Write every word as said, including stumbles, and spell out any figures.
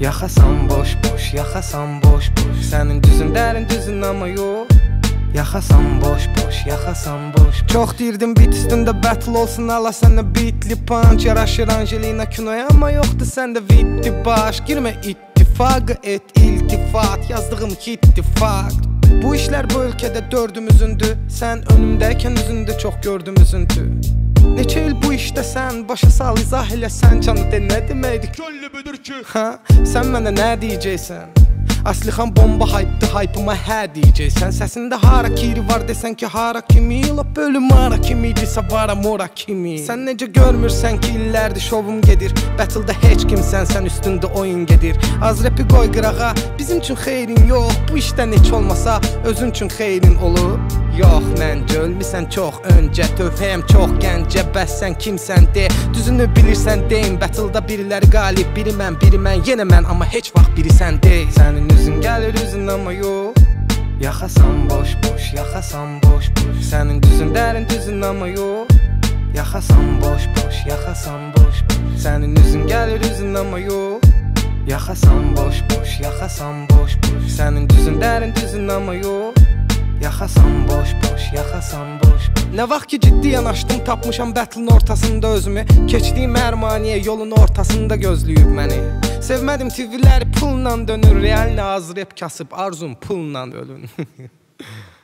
Yaxasan boş boş, yaxasan boş boş. Sənin düzün dərin düzün amma yox. Yaxasan boş boş, yaxasan boş. Çox deyirdim bit üstündə battle olsun, ala sənə bitli punch. Yaraşır Angelina kinoya amma yoxdur səndə vitli baş. Girmə ittifaqı et iltifat, yazdığım ki ittifaq. Bu işlər bu ölkədə dördümüzündür. Sən önümdəykən üzündə çox gördüm üzüntü. Neçə il bu işdəsən, başa sal izah elə sən canı de nə deməkdir Könlü müdür ki Ha, sən mənə nə deyəcəksən? Aslıxan bomba hype'dı, hype'ıma hə deyəcəksən. Səsində hara kiri var desən ki hara kimi. Lap bölüm ara kimidirsə vara mora kimi. Sən necə görmürsən ki illərdir şovum gedir. Battle'da heç kimsən, sən üstündə oyun gedir. Az rapi qoy qırağa, bizim üçün xeyrin yox. Bu işdən heç olmasa özün üçün xeyrin olur. Yox, məncə ölmüsən çox öncə. Tövhəyəm çox gəncə, bəs sən kimsən de. Düzünü bilirsən deyin, battle'da biriləri qalib. Biri mən, biri mən, yenə mən, amma heç vaxt biri sən deyil. Sənin üzün gəlir üzün amma yox. Yaxasan boş boş, yaxasan boş boş. Sənin düzün dərin düzün amma yox. Yaxasan boş boş, yaxasan boş boş. Sənin üzün gəlir üzün amma yox. Yaxasan boş boş, yaxasan boş boş. Sənin düzün dərin düzün amma yox. Yaxasan boş boş, yaxasan boş boş. Nə vaxt ki ciddi yanaşdım, tapmışam battle'ın ortasında özümü. Keçdiyim ərmaniyə yolun ortasında gözləyib məni. Sevmədim T V'ləri pulla dönür, real nə az rap kasıb, arzum pulla ölün.